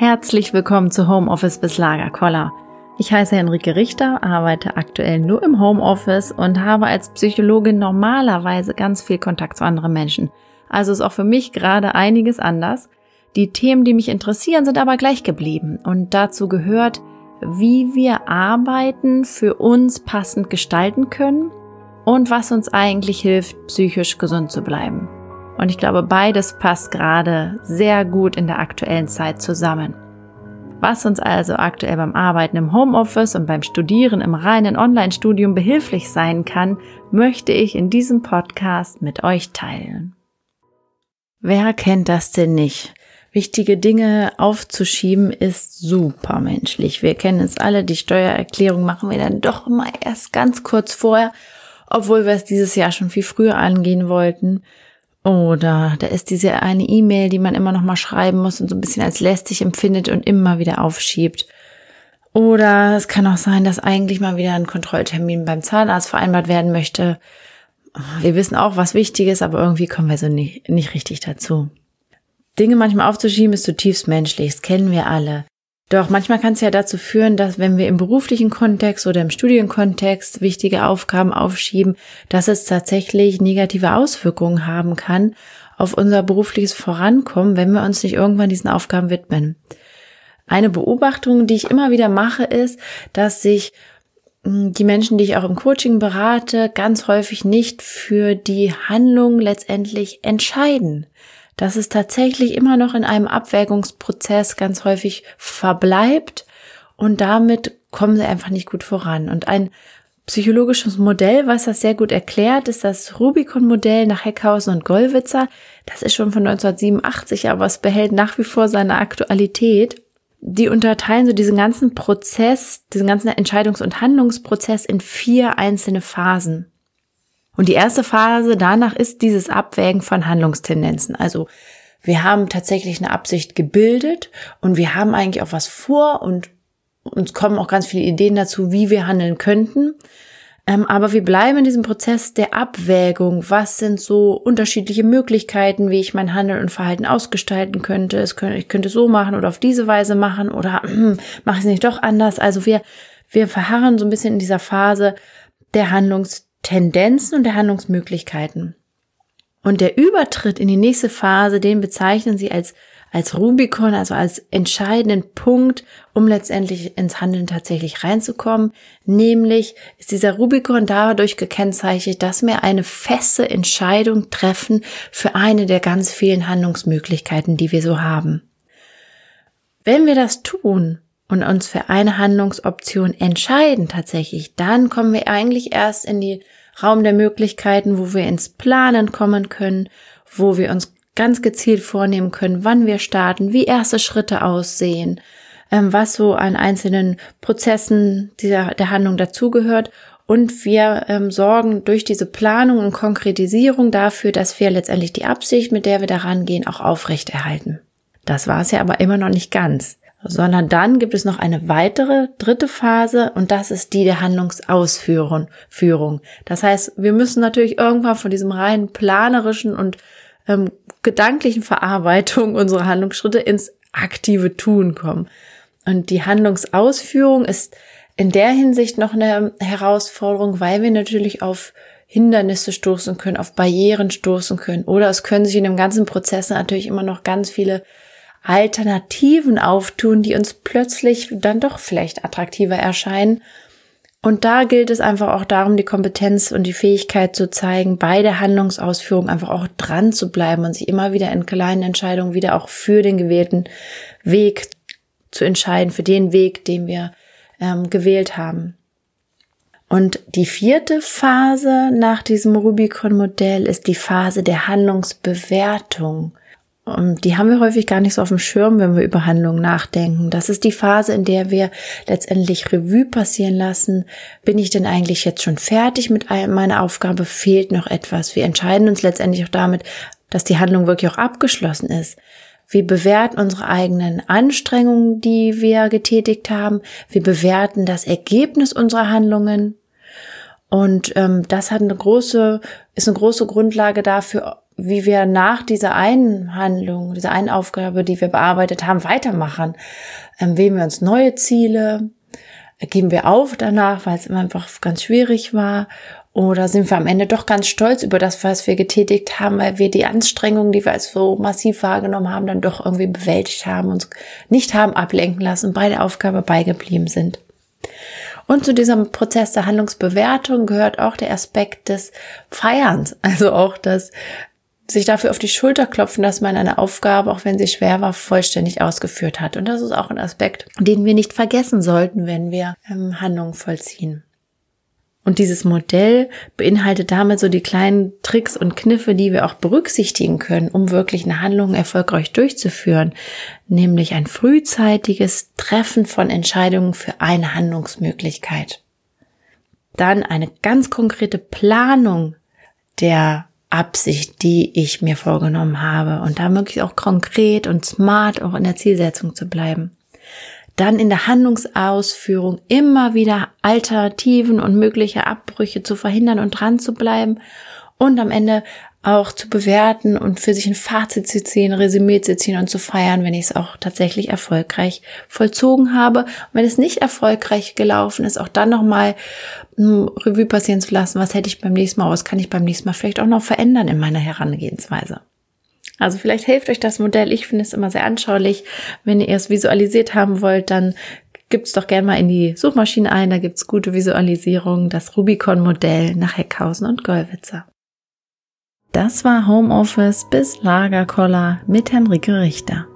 Herzlich willkommen zu Homeoffice bis Lagerkoller. Ich heiße Henrike Richter, arbeite aktuell nur im Homeoffice und habe als Psychologin normalerweise ganz viel Kontakt zu anderen Menschen. Also ist auch für mich gerade einiges anders. Die Themen, die mich interessieren, sind aber gleich geblieben. Und dazu gehört, wie wir Arbeiten für uns passend gestalten können und was uns eigentlich hilft, psychisch gesund zu bleiben. Und ich glaube, beides passt gerade sehr gut in der aktuellen Zeit zusammen. Was uns also aktuell beim Arbeiten im Homeoffice und beim Studieren im reinen Online-Studium behilflich sein kann, möchte ich in diesem Podcast mit euch teilen. Wer kennt das denn nicht? Wichtige Dinge aufzuschieben ist super menschlich. Wir kennen es alle, die Steuererklärung machen wir dann doch immer erst ganz kurz vorher, obwohl wir es dieses Jahr schon viel früher angehen wollten. Oder da ist diese eine E-Mail, die man immer noch mal schreiben muss und so ein bisschen als lästig empfindet und immer wieder aufschiebt. Oder es kann auch sein, dass eigentlich mal wieder ein Kontrolltermin beim Zahnarzt vereinbart werden möchte. Wir wissen auch, was wichtig ist, aber irgendwie kommen wir so nicht richtig dazu. Dinge manchmal aufzuschieben ist zutiefst menschlich, das kennen wir alle. Doch manchmal kann es ja dazu führen, dass wenn wir im beruflichen Kontext oder im Studienkontext wichtige Aufgaben aufschieben, dass es tatsächlich negative Auswirkungen haben kann auf unser berufliches Vorankommen, wenn wir uns nicht irgendwann diesen Aufgaben widmen. Eine Beobachtung, die ich immer wieder mache, ist, dass sich die Menschen, die ich auch im Coaching berate, ganz häufig nicht für die Handlung letztendlich entscheiden. Dass es tatsächlich immer noch in einem Abwägungsprozess ganz häufig verbleibt und damit kommen sie einfach nicht gut voran. Und ein psychologisches Modell, was das sehr gut erklärt, ist das Rubicon-Modell nach Heckhausen und Gollwitzer. Das ist schon von 1987, aber es behält nach wie vor seine Aktualität. Die unterteilen so diesen ganzen Prozess, diesen ganzen Entscheidungs- und Handlungsprozess in 4 einzelne Phasen. Und die erste Phase danach ist dieses Abwägen von Handlungstendenzen. Also wir haben tatsächlich eine Absicht gebildet und wir haben eigentlich auch was vor und uns kommen auch ganz viele Ideen dazu, wie wir handeln könnten. Aber wir bleiben in diesem Prozess der Abwägung. Was sind so unterschiedliche Möglichkeiten, wie ich mein Handeln und Verhalten ausgestalten könnte? Ich könnte es so machen oder auf diese Weise machen oder mache ich es nicht doch anders? Also wir verharren so ein bisschen in dieser Phase der Handlungstendenzen und der Handlungsmöglichkeiten. Und der Übertritt in die nächste Phase, den bezeichnen sie als Rubicon, also als entscheidenden Punkt, um letztendlich ins Handeln tatsächlich reinzukommen. Nämlich ist dieser Rubicon dadurch gekennzeichnet, dass wir eine feste Entscheidung treffen für eine der ganz vielen Handlungsmöglichkeiten, die wir so haben. Wenn wir das tun und uns für eine Handlungsoption entscheiden tatsächlich, dann kommen wir eigentlich erst in die Raum der Möglichkeiten, wo wir ins Planen kommen können, wo wir uns ganz gezielt vornehmen können, wann wir starten, wie erste Schritte aussehen, was so an einzelnen Prozessen der Handlung dazugehört. Und wir sorgen durch diese Planung und Konkretisierung dafür, dass wir letztendlich die Absicht, mit der wir daran gehen, auch aufrechterhalten. Das war es ja aber immer noch nicht ganz. Sondern dann gibt es noch eine weitere, dritte Phase und das ist die der Handlungsausführung. Das heißt, wir müssen natürlich irgendwann von diesem rein planerischen und gedanklichen Verarbeitung unserer Handlungsschritte ins aktive Tun kommen. Und die Handlungsausführung ist in der Hinsicht noch eine Herausforderung, weil wir natürlich auf Hindernisse stoßen können, auf Barrieren stoßen können oder es können sich in dem ganzen Prozess natürlich immer noch ganz viele Alternativen auftun, die uns plötzlich dann doch vielleicht attraktiver erscheinen. Und da gilt es einfach auch darum, die Kompetenz und die Fähigkeit zu zeigen, bei der Handlungsausführung einfach auch dran zu bleiben und sich immer wieder in kleinen Entscheidungen wieder auch für den gewählten Weg zu entscheiden, für den Weg, den wir gewählt haben. Und die 4. Phase nach diesem Rubicon-Modell ist die Phase der Handlungsbewertung. Und die haben wir häufig gar nicht so auf dem Schirm, wenn wir über Handlungen nachdenken. Das ist die Phase, in der wir letztendlich Revue passieren lassen. Bin ich denn eigentlich jetzt schon fertig mit meiner Aufgabe? Fehlt noch etwas? Wir entscheiden uns letztendlich auch damit, dass die Handlung wirklich auch abgeschlossen ist. Wir bewerten unsere eigenen Anstrengungen, die wir getätigt haben. Wir bewerten das Ergebnis unserer Handlungen. Und das ist eine große Grundlage dafür, wie wir nach dieser einen Handlung, dieser einen Aufgabe, die wir bearbeitet haben, weitermachen. Wählen wir uns neue Ziele? Geben wir auf danach, weil es immer einfach ganz schwierig war? Oder sind wir am Ende doch ganz stolz über das, was wir getätigt haben, weil wir die Anstrengungen, die wir als so massiv wahrgenommen haben, dann doch irgendwie bewältigt haben, uns nicht haben ablenken lassen, bei der Aufgabe beigeblieben sind. Und zu diesem Prozess der Handlungsbewertung gehört auch der Aspekt des Feierns, also auch das sich dafür auf die Schulter klopfen, dass man eine Aufgabe, auch wenn sie schwer war, vollständig ausgeführt hat. Und das ist auch ein Aspekt, den wir nicht vergessen sollten, wenn wir Handlungen vollziehen. Und dieses Modell beinhaltet damit so die kleinen Tricks und Kniffe, die wir auch berücksichtigen können, um wirklich eine Handlung erfolgreich durchzuführen, nämlich ein frühzeitiges Treffen von Entscheidungen für eine Handlungsmöglichkeit. Dann eine ganz konkrete Planung der Absicht, die ich mir vorgenommen habe und da möglichst auch konkret und smart auch in der Zielsetzung zu bleiben. Dann in der Handlungsausführung immer wieder Alternativen und mögliche Abbrüche zu verhindern und dran zu bleiben und am Ende auch zu bewerten und für sich ein Fazit zu ziehen, Resümee zu ziehen und zu feiern, wenn ich es auch tatsächlich erfolgreich vollzogen habe. Und wenn es nicht erfolgreich gelaufen ist, auch dann nochmal Revue passieren zu lassen, was hätte ich beim nächsten Mal, was kann ich beim nächsten Mal vielleicht auch noch verändern in meiner Herangehensweise. Also vielleicht hilft euch das Modell. Ich finde es immer sehr anschaulich. Wenn ihr es visualisiert haben wollt, dann gibt es doch gerne mal in die Suchmaschine ein. Da gibt es gute Visualisierungen. Das Rubicon-Modell nach Heckhausen und Gollwitzer. Das war Homeoffice bis Lagerkoller mit Henrike Richter.